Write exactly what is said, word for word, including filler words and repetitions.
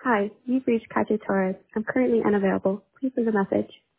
Hi, you've reached Katya Torres. I'm currently unavailable. Please leave a message.